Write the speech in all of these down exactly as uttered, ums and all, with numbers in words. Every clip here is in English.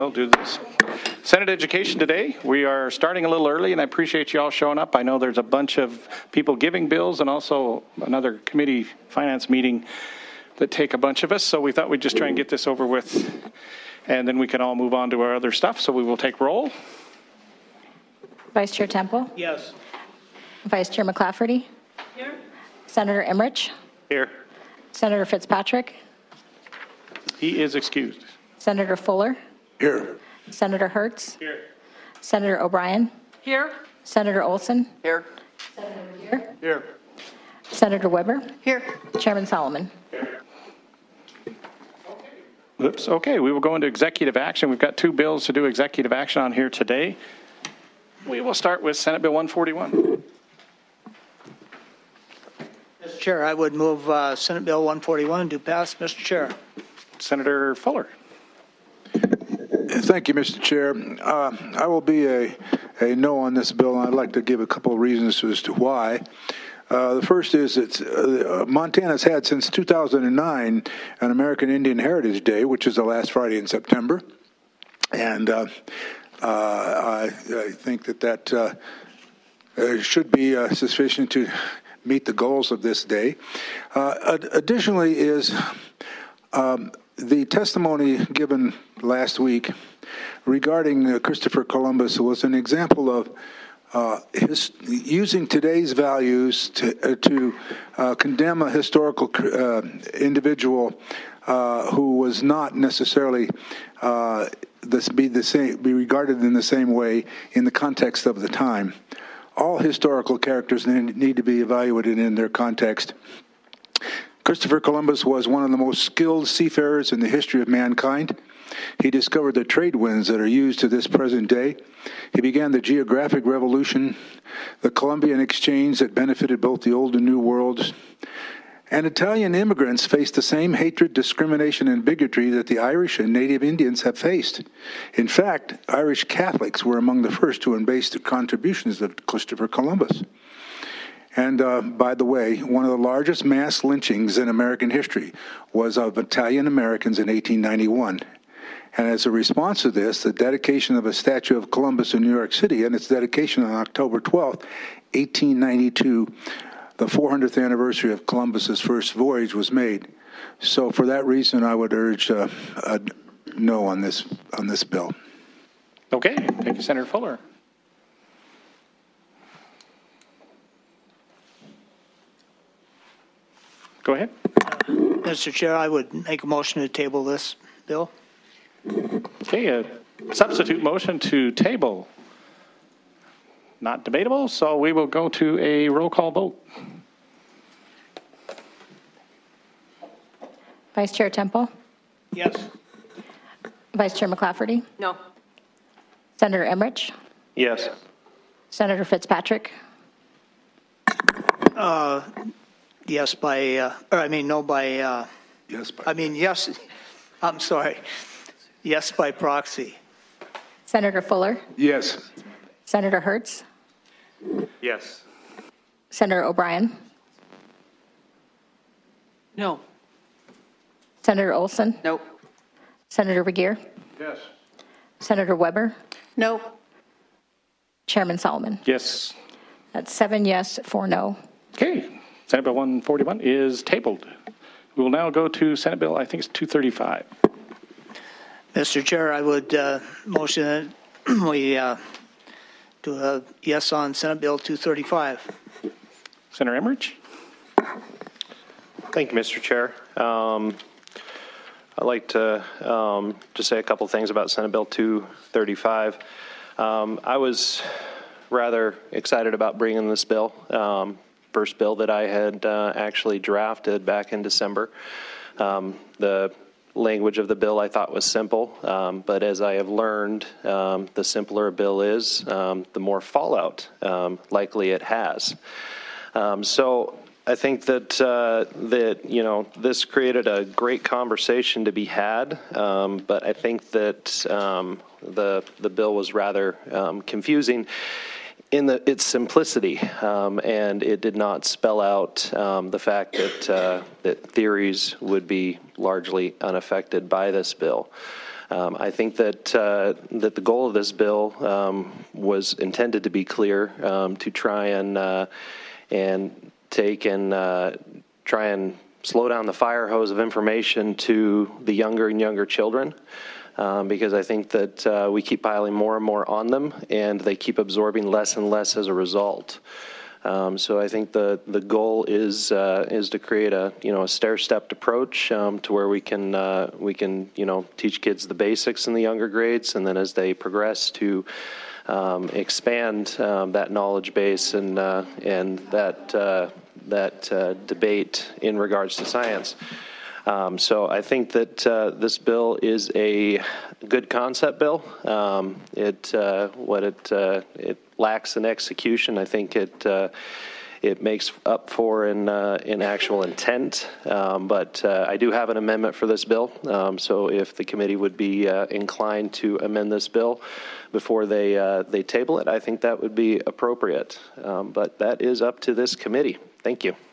I'll do this. Senate Education today. We are starting a little early, and I appreciate you all showing up. I know there's a bunch of people giving bills and also another committee finance meeting that take a bunch of us, so we thought we'd just try and get this over with, and then we can all move on to our other stuff. So we will take roll. Vice Chair Temple? Yes. Vice Chair McClafferty? Here. Senator Emmerich? Here. Senator Fitzpatrick? He is excused. Senator Fuller? Here. Senator Hertz? Here. Senator O'Brien? Here. Senator Olson? Here. Senator Regier? Here. Senator Weber? Here. Chairman Solomon? Oops. Okay, we will go into executive action. We've got two bills to do executive action on here today. We will start with Senate Bill one forty-one. Mister Chair, I would move uh, Senate Bill one forty-one to pass. Mister Chair. Senator Fuller. Thank you, Mister Chair. Uh, I will be a, a no on this bill, and I'd like to give a couple of reasons as to why. Uh, the first is that uh, Montana's had since two thousand nine an American Indian Heritage Day, which is the last Friday in September. And uh, uh, I, I think that that uh, uh, should be uh, sufficient to meet the goals of this day. Uh, ad- additionally is um, the testimony given last week regarding uh, Christopher Columbus was an example of uh, his, using today's values to, uh, to uh, condemn a historical uh, individual uh, who was not necessarily uh, this be the same, be regarded in the same way in the context of the time. All historical characters need to be evaluated in their context. Christopher Columbus was one of the most skilled seafarers in the history of mankind. He discovered the trade winds that are used to this present day. He began the geographic revolution, the Columbian exchange that benefited both the old and new worlds. And Italian immigrants faced the same hatred, discrimination, and bigotry that the Irish and Native Indians have faced. In fact, Irish Catholics were among the first to embrace the contributions of Christopher Columbus. And uh, by the way, one of the largest mass lynchings in American history was of Italian Americans in eighteen ninety-one. And as a response to this, the dedication of a statue of Columbus in New York City and its dedication on October twelfth, eighteen ninety-two, the four hundredth anniversary of Columbus's first voyage was made. So for that reason, I would urge uh, a no on this on this bill. Okay, thank you, Senator Fuller. Go ahead. Mister Chair, I would make a motion to table this bill. Okay, a substitute motion to table. Not debatable, so we will go to a roll call vote. Vice Chair Temple? Yes. Vice Chair McClafferty? No. Senator Emmerich? Yes. Senator Fitzpatrick? Uh, yes by, uh, or I mean no by, uh, Yes, by I mean yes, I'm sorry. Yes by proxy. Senator Fuller? Yes. Senator Hertz? Yes. Senator O'Brien? No. Senator Olson? No. Senator Regier? Yes. Senator Weber? No. Chairman Solomon? Yes. That's seven yes, four no. Okay, Senate Bill one forty-one is tabled. We will now go to Senate Bill, I think it's two thirty-five. Mister Chair, I would uh, motion that we uh, do a yes on Senate Bill two thirty-five. Senator Emmerich? Thank you, Mister Chair. Um, I'd like to um, just say a couple things about Senate Bill two thirty-five. Um, I was rather excited about bringing this bill. Um, first bill that I had uh, actually drafted back in December. Um, the language of the bill I thought was simple, um, but as I have learned, um, the simpler a bill is, um, the more fallout um, likely it has. Um, so I think that uh, that you know this created a great conversation to be had, um, but I think that um, the the bill was rather um, confusing in the, its simplicity, um, and it did not spell out um, the fact that uh, that theories would be largely unaffected by this bill. Um, I think that uh, that the goal of this bill um, was intended to be clear, um, to try and uh, and take and uh, try and slow down the fire hose of information to the younger and younger children, um, because I think that uh, we keep piling more and more on them, and they keep absorbing less and less as a result. Um, so I think the the goal is uh, is to create a you know a stair-stepped approach um, to where we can uh, we can you know teach kids the basics in the younger grades, and then as they progress to um, expand um, that knowledge base and uh, and that uh, that uh, debate in regards to science. Um, so I think that uh, this bill is a good concept bill. Um, it uh, what it uh, it lacks in execution. I think it uh, it makes up for in uh, in actual intent. Um, but uh, I do have an amendment for this bill. Um, so if the committee would be uh, inclined to amend this bill before they uh, they table it, I think that would be appropriate. Um, but that is up to this committee. Thank you.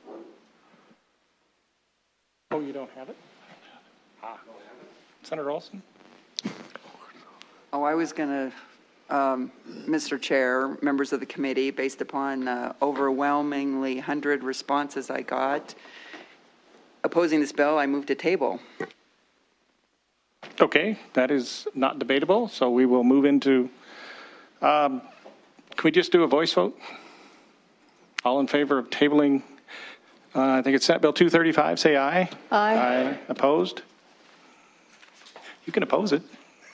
Oh, you don't have it? Ah. Senator Olson? Oh, I was going to, um, Mister Chair, members of the committee, based upon uh, overwhelmingly one hundred responses I got, opposing this bill, I move to table. Okay, that is not debatable, so we will move into, um, can we just do a voice vote? All in favor of tabling, uh, I think it's Senate Bill two thirty-five, say aye. Aye. Aye. Opposed? You can oppose it.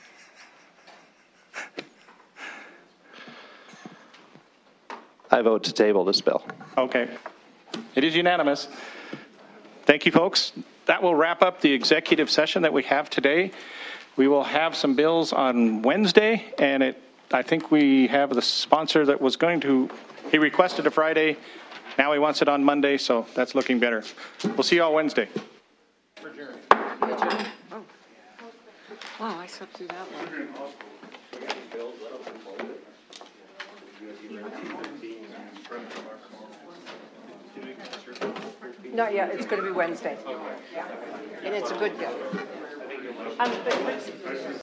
I vote to table this bill. Okay. It is unanimous. Thank you, folks. That will wrap up the executive session that we have today. We will have some bills on Wednesday, and it, I think we have the sponsor that was going to, he requested a Friday. Now he wants it on Monday, so that's looking better. We'll see you all Wednesday. Oh. Wow, I slept through that one. Not yet, it's going to be Wednesday. Yeah, and it's a good bill. Um, but- but-